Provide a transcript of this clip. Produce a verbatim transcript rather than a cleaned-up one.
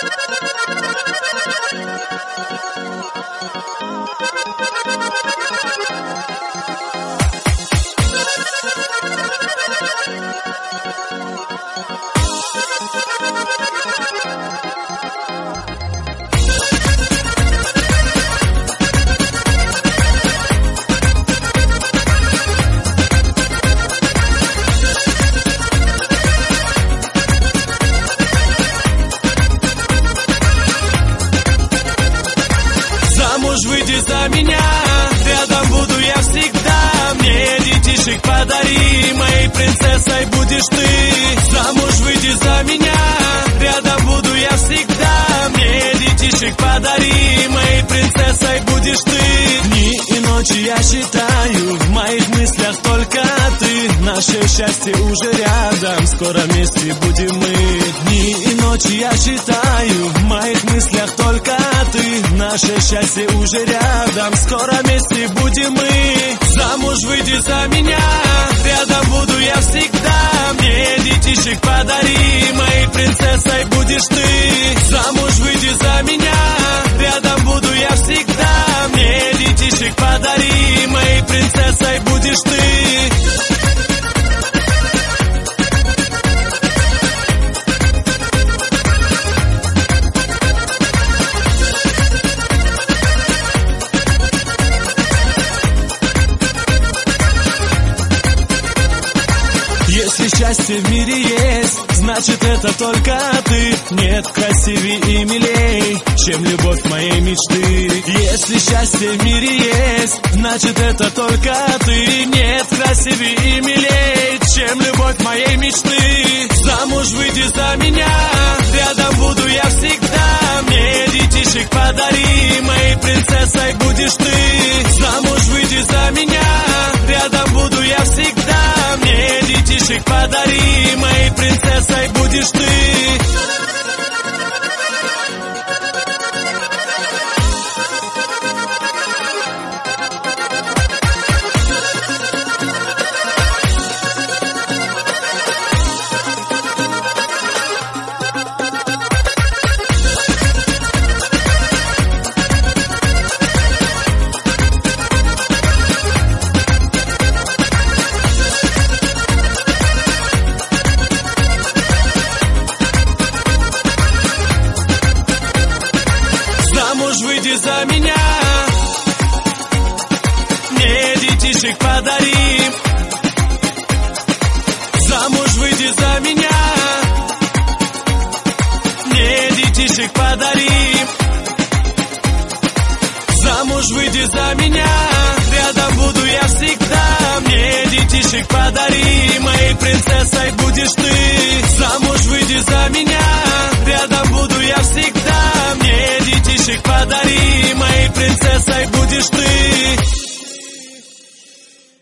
Выйди за меня, рядом буду я всегда. Мне детишек подари, моей принцессой будешь ты. Замуж выйди за меня, рядом буду я всегда. Мне детишек подари, моей принцессой будешь ты. Дни и ночи я считаю, в моих мыслях только ты. Наше счастье уже рядом, скоро вместе будем мы. Дни и ночи я считаю, в моих мыслях только ты. Наше счастье уже рядом, скоро вместе будем мы. Замуж выйди за меня, рядом буду я всегда. Мне детишек подари, моей принцессой будешь ты. Замуж выйди за меня, рядом буду я всегда. Мне детишек подари, моей принцессой будешь ты. Если счастье в мире есть, значит это только ты. Нет красивее и милей, чем любовь моей мечты. Если счастье в мире есть, значит это только ты. Нет красивее и милей, чем любовь моей мечты. Замуж выйди за меня, рядом буду я всегда. Мне детишек подари, моей принцессой будешь ты. Замуж выйди за меня, рядом буду я всегда. Мне детишек подари, моей принцессой будешь ты. Замуж выйди за меня, мне детишек подари. Замуж выйди за меня, мне детишек подари. Замуж выйди за меня, рядом буду я всегда. Мне детишек подари, моей принцессой будешь ты. Замуж выйди за меня, рядом буду я всегда. Мне детишек подари, моей принцессой будешь ты.